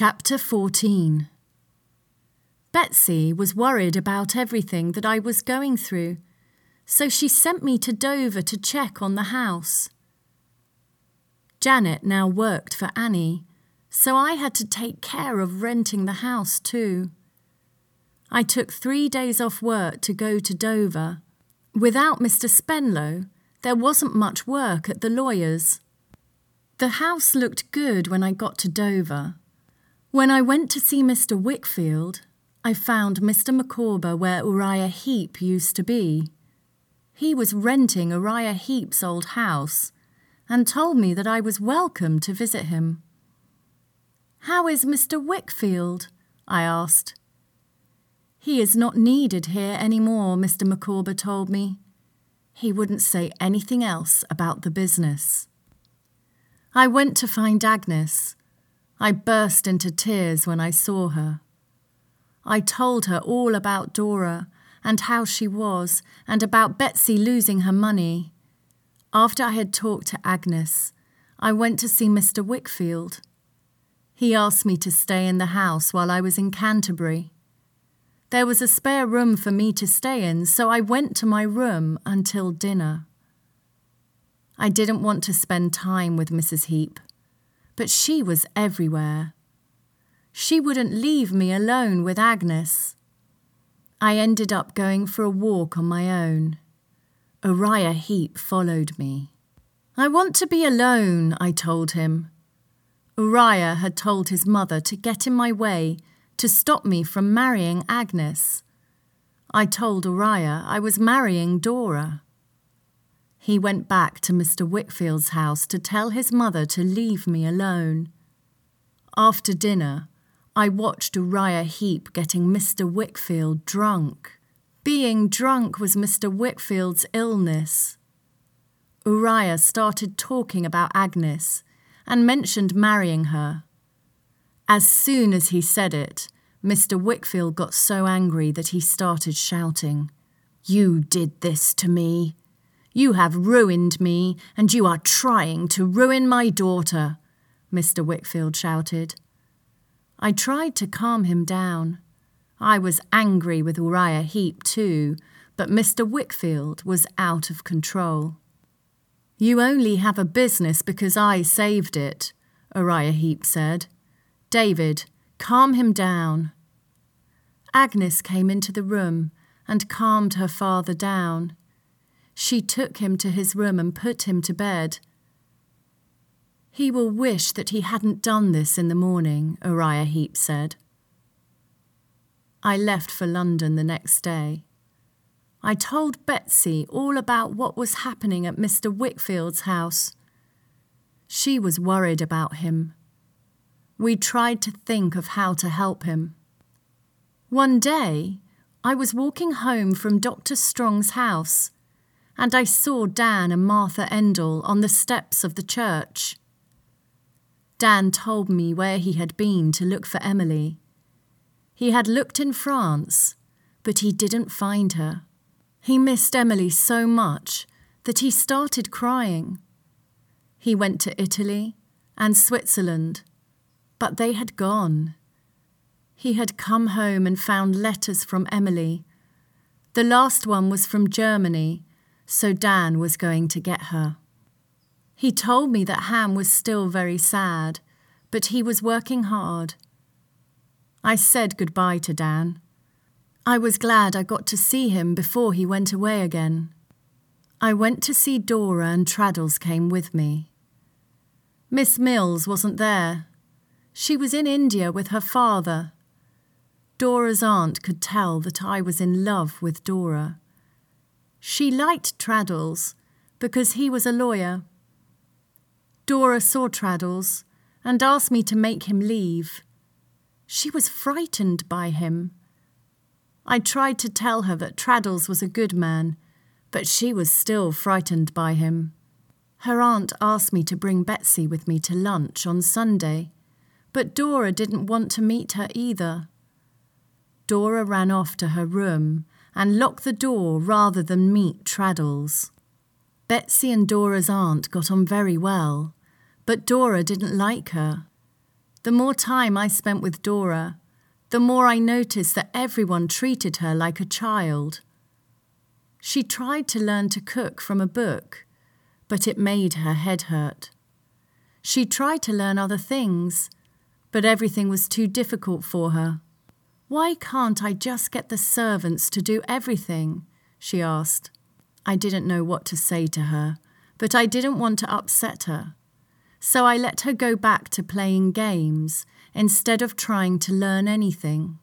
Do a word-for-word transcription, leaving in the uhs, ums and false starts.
Chapter fourteen. Betsy was worried about everything that I was going through, so she sent me to Dover to check on the house. Janet now worked for Annie, so I had to take care of renting the house too. I took three days off work to go to Dover. Without Mister Spenlow, there wasn't much work at the lawyer's. The house looked good when I got to Dover. When I went to see Mister Wickfield, I found Mister Micawber where Uriah Heep used to be. He was renting Uriah Heep's old house and told me that I was welcome to visit him. "How is Mister Wickfield?" I asked. "He is not needed here any more," Mister Micawber told me. He wouldn't say anything else about the business. I went to find Agnes. I burst into tears when I saw her. I told her all about Dora and how she was, and about Betsy losing her money. After I had talked to Agnes, I went to see Mister Wickfield. He asked me to stay in the house while I was in Canterbury. There was a spare room for me to stay in, so I went to my room until dinner. I didn't want to spend time with Missus Heep, but she was everywhere. She wouldn't leave me alone with Agnes. I ended up going for a walk on my own. Uriah Heep followed me. "I want to be alone," I told him. Uriah had told his mother to get in my way to stop me from marrying Agnes. I told Uriah I was marrying Dora. He went back to Mister Wickfield's house to tell his mother to leave me alone. After dinner, I watched Uriah Heep getting Mister Wickfield drunk. Being drunk was Mister Wickfield's illness. Uriah started talking about Agnes and mentioned marrying her. As soon as he said it, Mister Wickfield got so angry that he started shouting, "You did this to me. You have ruined me, and you are trying to ruin my daughter," Mister Wickfield shouted. I tried to calm him down. I was angry with Uriah Heep too, but Mister Wickfield was out of control. "You only have a business because I saved it," Uriah Heep said. "David, calm him down." Agnes came into the room and calmed her father down. She took him to his room and put him to bed. "He will wish that he hadn't done this in the morning," Uriah Heep said. I left for London the next day. I told Betsy all about what was happening at Mister Wickfield's house. She was worried about him. We tried to think of how to help him. One day, I was walking home from Doctor Strong's house, and I saw Dan and Martha Endell on the steps of the church. Dan told me where he had been to look for Emily. He had looked in France, but he didn't find her. He missed Emily so much that he started crying. He went to Italy and Switzerland, but they had gone. He had come home and found letters from Emily. The last one was from Germany, so Dan was going to get her. He told me that Ham was still very sad, but he was working hard. I said goodbye to Dan. I was glad I got to see him before he went away again. I went to see Dora and Traddles came with me. Miss Mills wasn't there. She was in India with her father. Dora's aunt could tell that I was in love with Dora. She liked Traddles because he was a lawyer. Dora saw Traddles and asked me to make him leave. She was frightened by him. I tried to tell her that Traddles was a good man, but she was still frightened by him. Her aunt asked me to bring Betsy with me to lunch on Sunday, but Dora didn't want to meet her either. Dora ran off to her room and locked the door rather than meet Traddles. Betsy and Dora's aunt got on very well, but Dora didn't like her. The more time I spent with Dora, the more I noticed that everyone treated her like a child. She tried to learn to cook from a book, but it made her head hurt. She tried to learn other things, but everything was too difficult for her. "Why can't I just get the servants to do everything?" she asked. I didn't know what to say to her, but I didn't want to upset her. So I let her go back to playing games instead of trying to learn anything.